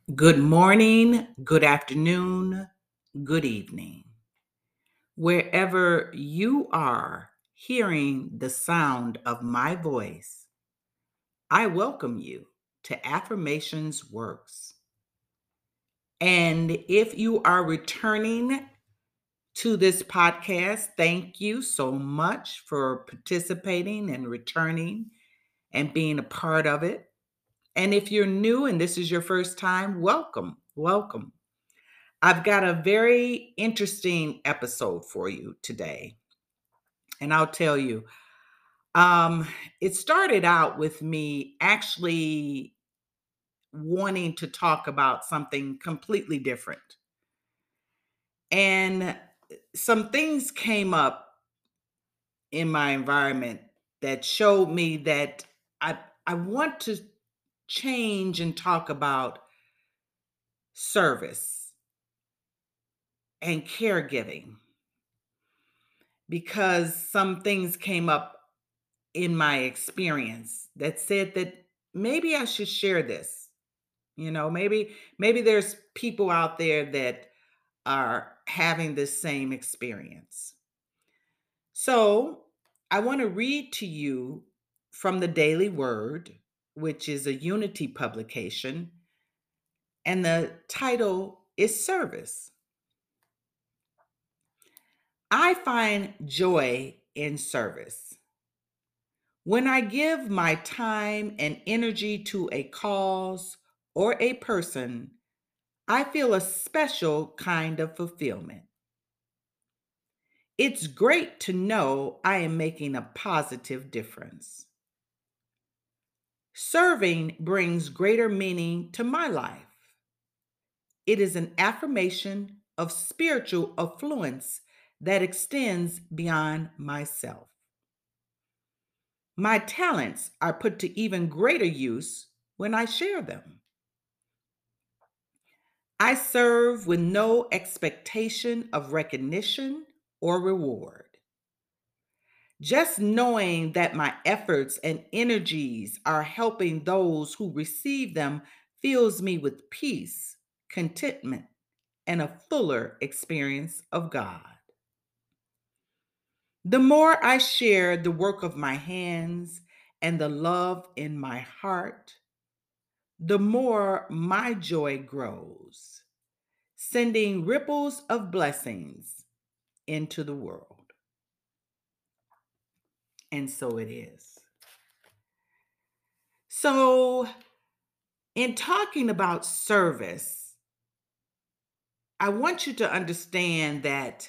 Good morning, good afternoon, good evening. Wherever you are hearing the sound of my voice, I welcome you to Affirmations Works. And if you are returning to this podcast, thank you so much for participating and returning and being a part of it. And if you're new and this is your first time, welcome, welcome. I've got a very interesting episode for you today. And I'll tell you, um, it started out with me actually wanting to talk about something completely different. And some things came up in my environment that showed me that I, I want to change and talk about service and caregiving because some things came up in my experience that said that maybe I should share this. Maybe there's people out there that are having this same experience. So, I want to read to you from the Daily Word, which is a Unity publication, and the title is Service. I find joy in service. When I give my time and energy to a cause or a person, I feel a special kind of fulfillment. It's great to know I am making a positive difference. Serving brings greater meaning to my life. It is an affirmation of spiritual affluence that extends beyond myself. My talents are put to even greater use when I share them. I serve with no expectation of recognition or reward. Just knowing that my efforts and energies are helping those who receive them fills me with peace, contentment, and a fuller experience of God. The more I share the work of my hands and the love in my heart, the more my joy grows, sending ripples of blessings into the world. And so it is. So, in talking about service, I want you to understand that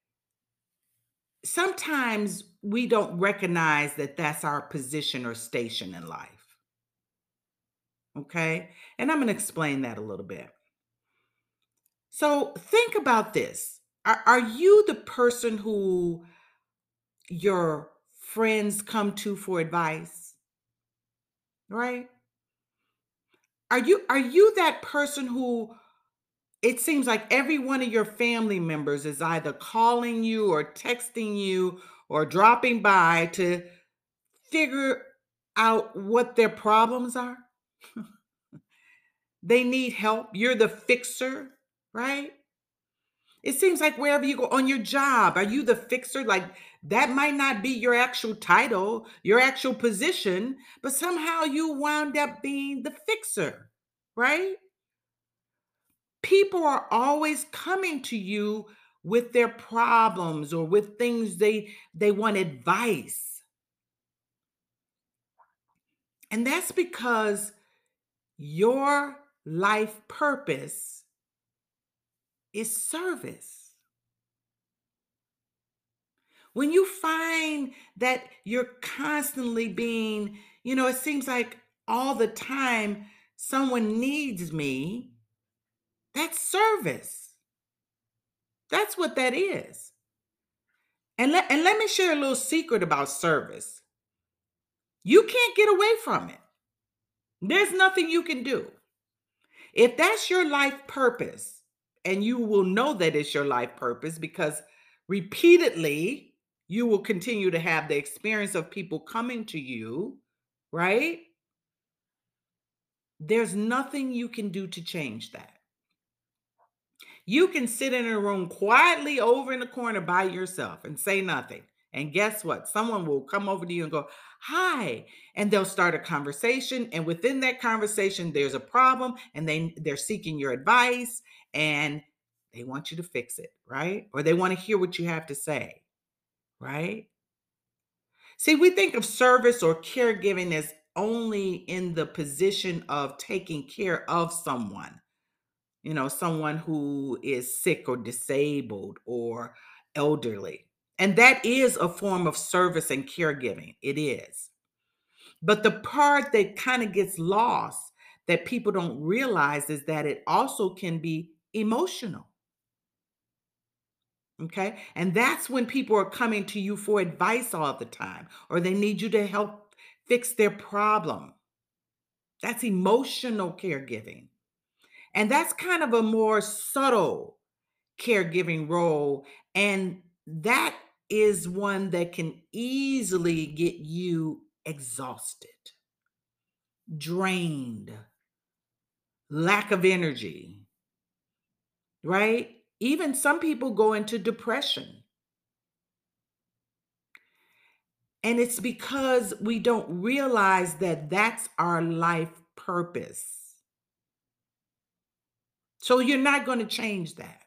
sometimes we don't recognize that that's our position or station in life. Okay. And I'm going to explain that a little bit. So, think about this. Are you the person who your friends come to for advice? Right? Are you that person who it seems like every one of your family members is either calling you or texting you or dropping by to figure out what their problems are? They need help. You're the fixer, right? It seems like wherever you go on your job, are you the fixer? Like that might not be your actual title, your actual position, but somehow you wound up being the fixer, right? People are always coming to you with their problems or with things they want advice. And that's because your life purpose is service. When you find that you're constantly being, it seems like all the time someone needs me, that's service. That's what that is. And let me share a little secret about service. You can't get away from it. There's nothing you can do. If that's your life purpose, and you will know that it's your life purpose because repeatedly you will continue to have the experience of people coming to you, right? There's nothing you can do to change that. You can sit in a room quietly over in the corner by yourself and say nothing. And guess what? Someone will come over to you and go, "Hi." And they'll start a conversation. And within that conversation, there's a problem and they're seeking your advice and they want you to fix it, right? Or they want to hear what you have to say, right? See, we think of service or caregiving as only in the position of taking care of someone, someone who is sick or disabled or elderly. And that is a form of service and caregiving. It is. But the part that kind of gets lost that people don't realize is that it also can be emotional. Okay. And that's when people are coming to you for advice all the time, or they need you to help fix their problem. That's emotional caregiving. And that's kind of a more subtle caregiving role. And that is one that can easily get you exhausted, drained, lack of energy, right? Even some people go into depression. And it's because we don't realize that that's our life purpose. So you're not going to change that.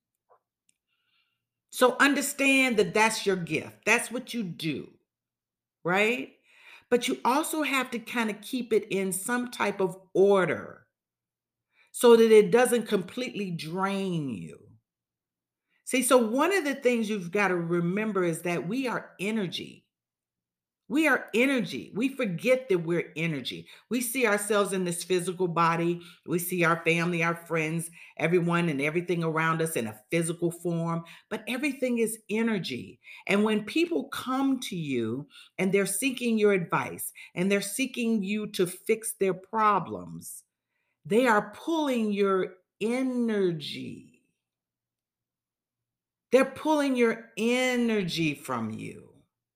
So understand that that's your gift. That's what you do, right? But you also have to kind of keep it in some type of order so that it doesn't completely drain you. See, so one of the things you've got to remember is that we are energy. We are energy. We forget that we're energy. We see ourselves in this physical body. We see our family, our friends, everyone and everything around us in a physical form, but everything is energy. And when people come to you and they're seeking your advice and they're seeking you to fix their problems, they are pulling your energy. They're pulling your energy from you.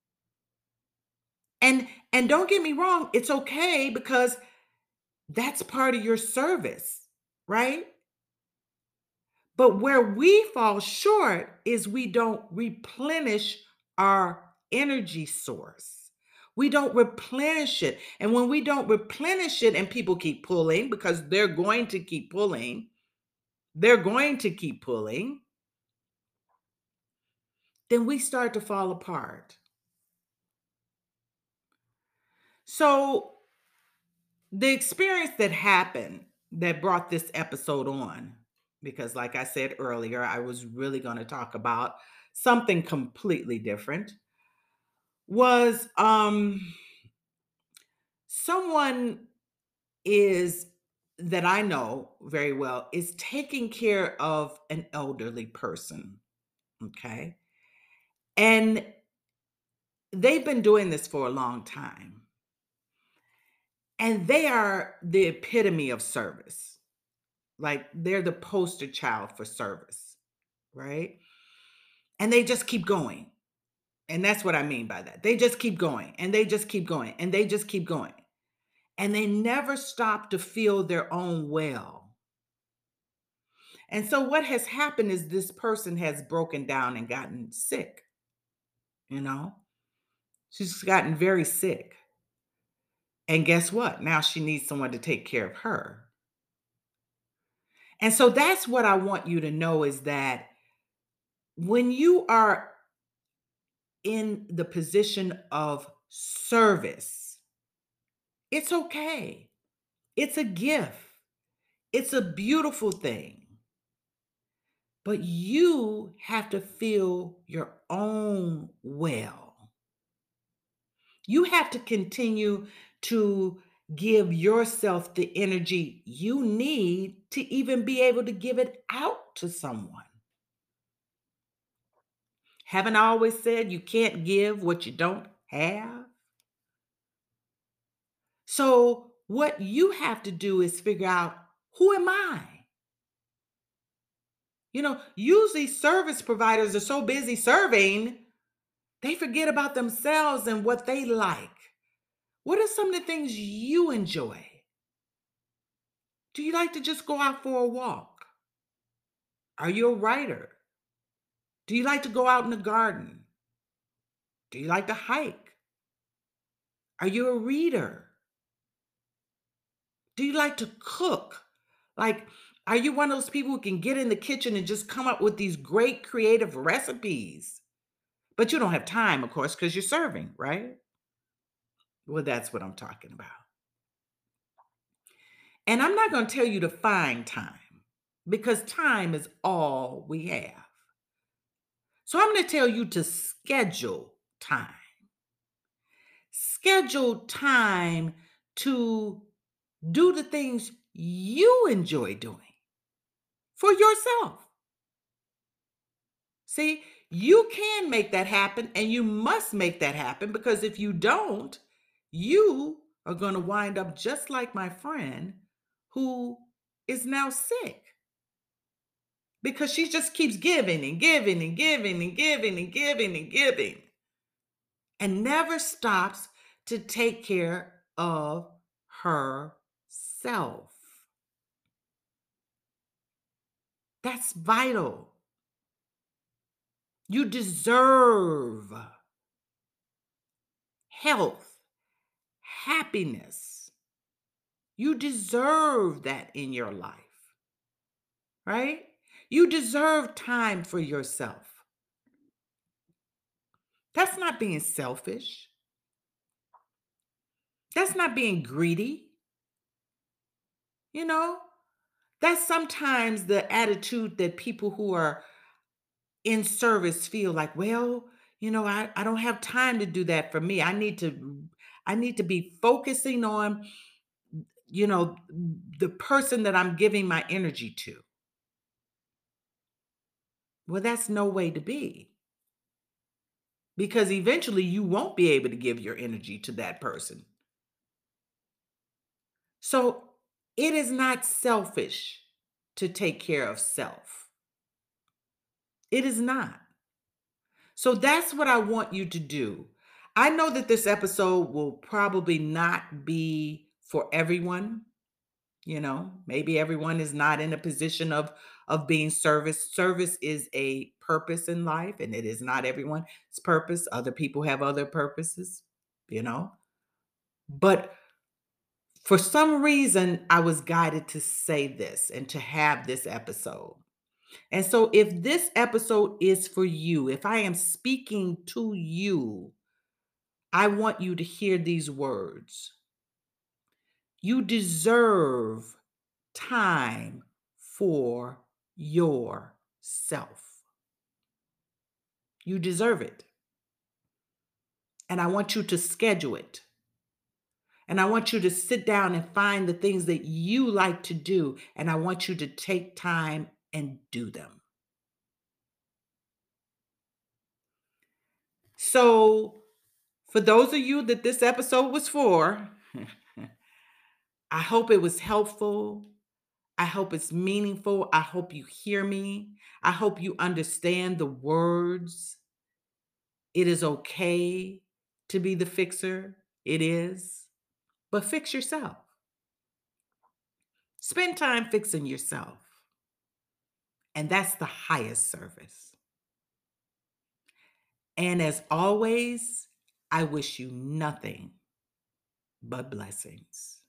And don't get me wrong, it's okay because that's part of your service, right? But where we fall short is we don't replenish our energy source. We don't replenish it. And when we don't replenish it and people keep pulling because they're going to keep pulling, they're going to keep pulling, then we start to fall apart. So the experience that happened that brought this episode on, because like I said earlier, I was really going to talk about something completely different, was someone is that I know very well is taking care of an elderly person, okay? And they've been doing this for a long time. And they are the epitome of service. Like they're the poster child for service, right? And they just keep going. And that's what I mean by that. They just keep going and they just keep going and they just keep going. And they never stop to feel their own well. And so what has happened is this person has broken down and gotten sick, you know? She's gotten very sick. And guess what? Now she needs someone to take care of her. And so that's what I want you to know is that when you are in the position of service, it's okay. It's a gift. It's a beautiful thing. But you have to feel your own well. You have to continue to give yourself the energy you need to even be able to give it out to someone. Haven't I always said you can't give what you don't have? So, what you have to do is figure out, who am I? Usually service providers are so busy serving, they forget about themselves and what they like. What are some of the things you enjoy? Do you like to just go out for a walk? Are you a writer? Do you like to go out in the garden? Do you like to hike? Are you a reader? Do you like to cook? Like, are you one of those people who can get in the kitchen and just come up with these great creative recipes? But you don't have time, of course, because you're serving, right? Well, that's what I'm talking about. And I'm not going to tell you to find time because time is all we have. So I'm going to tell you to schedule time. Schedule time to do the things you enjoy doing for yourself. See, you can make that happen and you must make that happen because if you don't, you are going to wind up just like my friend who is now sick because she just keeps giving and giving and giving and giving and giving and giving and never stops to take care of herself. That's vital. You deserve health, happiness. You deserve that in your life, right? You deserve time for yourself. That's not being selfish. That's not being greedy. You know, that's sometimes the attitude that people who are in service feel like, well, I don't have time to do that for me. I need to be focusing on, the person that I'm giving my energy to. Well, that's no way to be because eventually you won't be able to give your energy to that person. So it is not selfish to take care of self. It is not. So that's what I want you to do. I know that this episode will probably not be for everyone. Maybe everyone is not in a position of being service. Service is a purpose in life, and it is not everyone's purpose. Other people have other purposes, you know. But for some reason, I was guided to say this and to have this episode. And so, if this episode is for you, if I am speaking to you, I want you to hear these words. You deserve time for yourself. You deserve it. And I want you to schedule it. And I want you to sit down and find the things that you like to do. And I want you to take time and do them. So, for those of you that this episode was for, I hope it was helpful. I hope it's meaningful. I hope you hear me. I hope you understand the words. It is okay to be the fixer. It is. But fix yourself. Spend time fixing yourself. And that's the highest service. And as always, I wish you nothing but blessings.